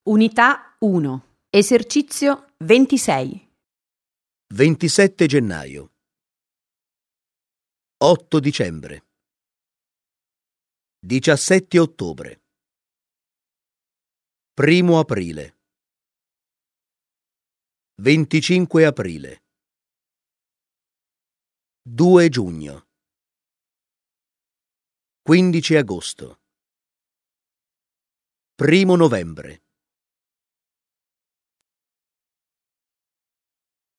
Unità 1. Esercizio 26. 27 gennaio. 8 dicembre. 17 ottobre. 1 aprile. 25 aprile. 2 giugno. 15 agosto. 1 novembre.